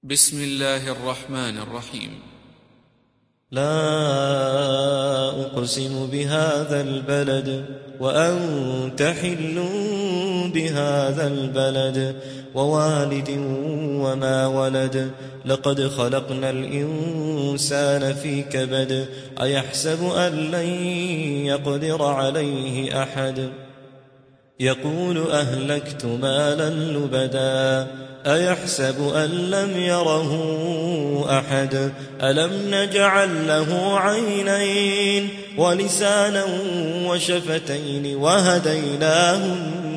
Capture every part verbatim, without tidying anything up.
بسم الله الرحمن الرحيم. لا أقسم بهذا البلد وأنت حل بهذا البلد ووالد وما ولد لقد خلقنا الإنسان في كبد أيحسب أن لن يقدر عليه أحد يقول أهلكت مالا لبدا أيحسب أن لم يره أحد ألم نجعل له عينين ولسانا وشفتين وهديناه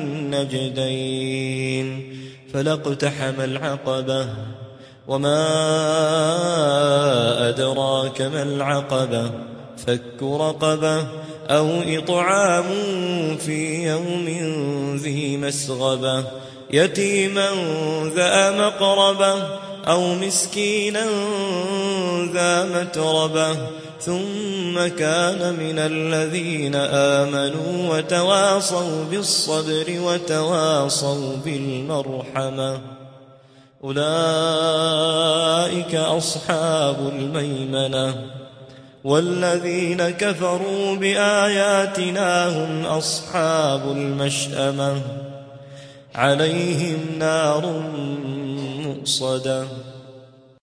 النجدين فلاقتحم العقبة وما أدراك ما العقبة فك رقبة أو إطعام في يوم ذي مسغبة يتيما ذا مقربة أو مسكينا ذا متربة ثم كان من الذين آمنوا وتواصوا بالصبر وتواصوا بالمرحمة أولئك أصحاب الميمنة والذين كفروا بآياتنا هم أصحاب المشأمة عليهم نار مؤصدة.